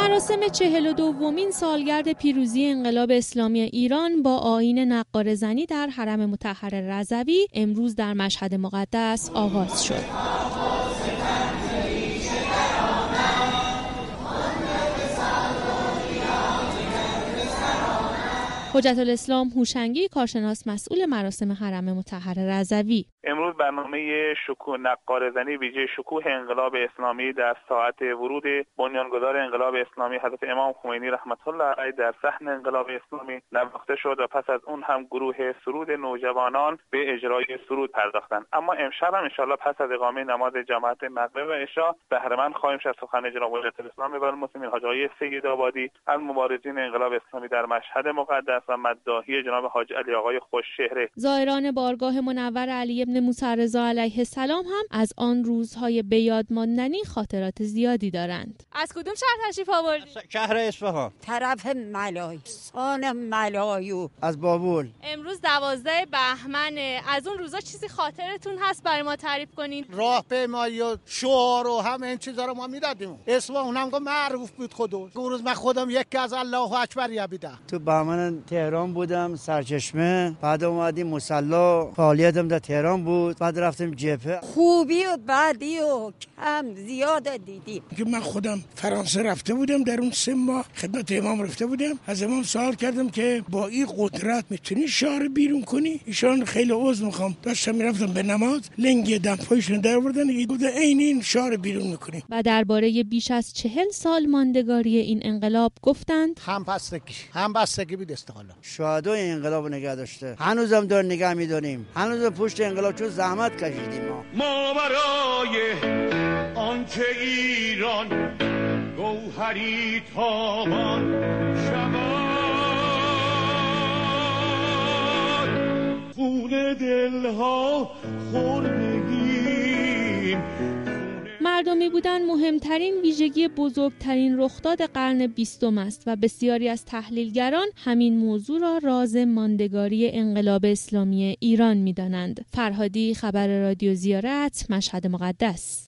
مراسم 42مین سالگرد پیروزی انقلاب اسلامی ایران با آیین نقاره زنی در حرم مطهر رضوی امروز در مشهد مقدس آغاز شد. حجت الاسلام هوشنگی، کارشناس مسئول مراسم حرم مطهر رضوی: امروز برنامه شکوه نقاره‌زنی ویژه شکوه انقلاب اسلامی در ساعت ورود بنیانگذار انقلاب اسلامی حضرت امام خمینی رحمت الله علیه در صحن انقلاب اسلامی نواخته شد و پس از اون هم گروه سرود نوجوانان به اجرای سرود پرداختند. اما امشب هم انشالله پس از اقامه نماز جماعت مغرب و عشاء بهره‌مند خواهیم شد سخن جناب حجت الاسلام و المسلمین حاج آقای سیدآبادی از مبارزین انقلاب اسلامی در مشهد مقدس و مداحی جناب حاج علی آقای خوشچهره. زائران بارگاه منور علی ابن موسی رضا علیه السلام هم از آن روزهای بیاد ماندنی خاطرات زیادی دارند. از کدوم شهر تشریف آوردید؟ شهر اصفهان، طرف ملای سان ملایو از بابل. امروز 12 بهمن، از اون روزا چیزی خاطرتون هست برای ما تعریف کنین؟ راهپیمایی و شعار و همه این چیزا رو ما میدادیم. اصفهان هم معروف بود خودش. اون روز من خودم یکی از الله اکبر یابیدم. تو بهمن تهران بودم، سرچشمه، بعد اومدیم مصلی، فعالیتم در تهران بود، بعد رفتیم جبهه. خوبی و بدی و کم زیاد دیدیم. که من خودم فرانسه رفته بودم، در اون 3 ماه خدمت امام رفته بودم، از امام سوال کردم که با این قدرت میتونی شعار بیرون کنی؟ ایشان خیلی عذر میخوام، داشتم میرفتم به نماز، لنگ دمپایشون در آوردن، گفت عین این شعار بیرون میکنی. و درباره بیش از 40 سال ماندگاری این انقلاب گفتند: همبستگی بود استقلال. شهدای انقلاب نگه داشته، هنوزم دار نگه میداریم، هنوز پشت انقلاب چون زحمت کشیدیم. ما برای آنکه ایران گوهری تابان شود، خون دلها خوردگیم. مردمی بودن مهمترین ویژگی بزرگترین رخداد قرن 20 است و بسیاری از تحلیلگران همین موضوع را راز ماندگاری انقلاب اسلامی ایران می‌دانند. فرهادی، خبر رادیو زیارت، مشهد مقدس.